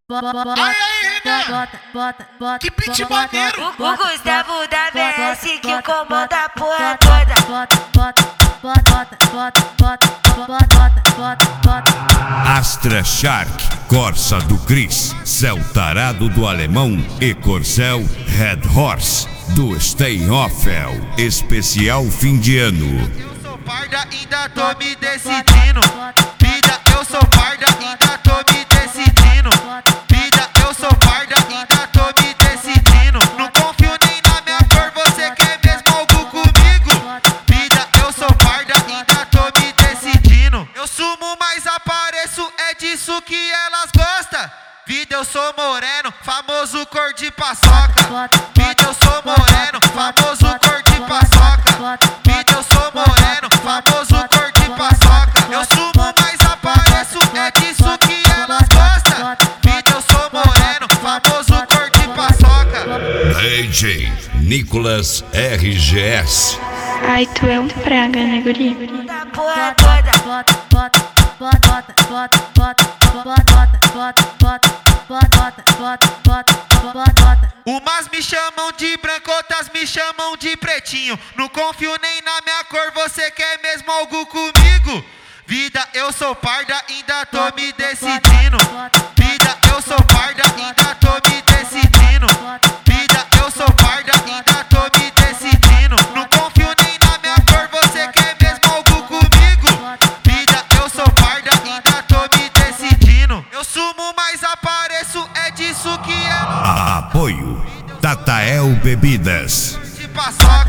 Que beat maneiro. O Gustavo da VS que comanda a porra toda. Astra Shark, Corsa do Chris, Céu Tarado do Alemão e Corcel Red Horse do Stay Offel, especial fim de ano. Eu sou parda, ainda tô me decidindo. Vida, eu sou parda, ainda tô me decidindo. Vida, eu sou parda, ainda tô me decidindo. Não confio nem na minha cor, você quer mesmo algo comigo? Vida, eu sou parda, ainda tô me decidindo. Eu sumo, mas apareço, é disso que elas gostam. Vida, eu sou moreno, famoso cor de paçoca. Vida, eu sou moreno, famoso cor de paçoca. Vida, eu sou moreno, famoso cor de paçoca. Eu sumo, mas apareço, é disso que elas gostam. Vida, eu sou moreno, famoso cor de paçoca. DJ Nicolas RGS. Ai, tu é um praga, né, guri? Da porra toda. Umas me chamam de branco, outras me chamam de pretinho. Não confio nem na minha cor, você quer mesmo algo comigo? Vida, eu sou parda, ainda tô me decidindo. Vida, eu sou parda, ainda tô me decidindo. Vida, eu sou parda, ainda tô me decidindo. Não confio nem na minha cor, você quer mesmo algo comigo? Vida, eu sou parda, ainda tô me decidindo. Eu sumo, mas apareço, é disso que é. Apoio Tatael Bebidas. De paçoca.